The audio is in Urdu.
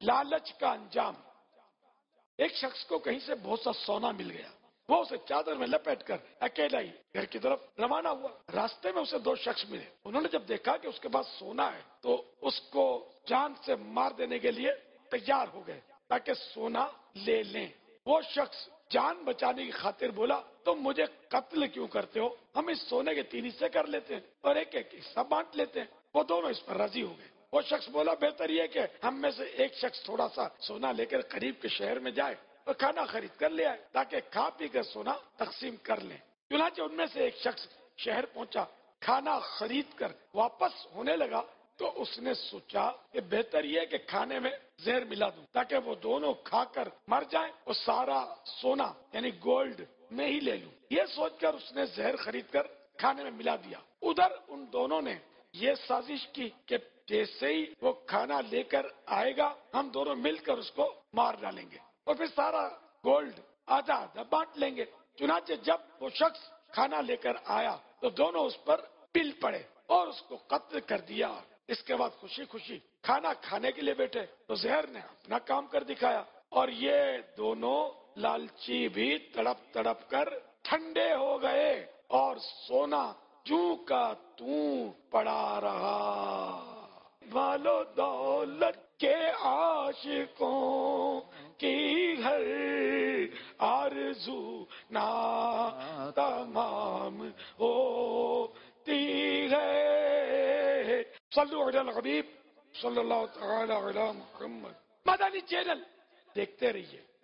لالچ کا انجام۔ ایک شخص کو کہیں سے بہت سا سونا مل گیا، وہ اسے چادر میں لپیٹ کر اکیلا ہی گھر کی طرف روانہ ہوا۔ راستے میں اسے دو شخص ملے، انہوں نے جب دیکھا کہ اس کے پاس سونا ہے تو اس کو جان سے مار دینے کے لیے تیار ہو گئے تاکہ سونا لے لیں۔ وہ شخص جان بچانے کی خاطر بولا، تم مجھے قتل کیوں کرتے ہو؟ ہم اس سونے کے 3 حصے کر لیتے ہیں اور ایک ایک حصہ بانٹ لیتے ہیں۔ وہ دونوں اس پر راضی ہو گئے۔ وہ شخص بولا، بہتر یہ کہ ہم میں سے ایک شخص تھوڑا سا سونا لے کر قریب کے شہر میں جائے اور کھانا خرید کر لے آئے تاکہ کھا پی کر سونا تقسیم کر لیں۔ چنانچہ ان میں سے ایک شخص شہر پہنچا، کھانا خرید کر واپس ہونے لگا تو اس نے سوچا کہ بہتر یہ کہ کھانے میں زہر ملا دوں تاکہ وہ دونوں کھا کر مر جائیں اور سارا سونا یعنی گولڈ میں ہی لے لوں۔ یہ سوچ کر اس نے زہر خرید کر کھانے میں ملا دیا۔ ادھر ان دونوں نے یہ سازش کی کہ جیسے ہی وہ کھانا لے کر آئے گا ہم دونوں مل کر اس کو مار ڈالیں گے اور پھر سارا گولڈ آدھا آدھا بانٹ لیں گے۔ چنانچہ جب وہ شخص کھانا لے کر آیا تو دونوں اس پر پل پڑے اور اس کو قتل کر دیا۔ اس کے بعد خوشی خوشی کھانا کھانے کے لیے بیٹھے تو زہر نے اپنا کام کر دکھایا اور یہ دونوں لالچی بھی تڑپ تڑپ کر ٹھنڈے ہو گئے اور سونا جوں کا توں پڑا رہا۔ والو دولت کے عاشقوں کی ہر آرزو نا تمام ہوتی ہے۔ صلو علی الحبیب صلی اللہ تعالی علی محمد۔ مدنی چینل دیکھتے رہیے۔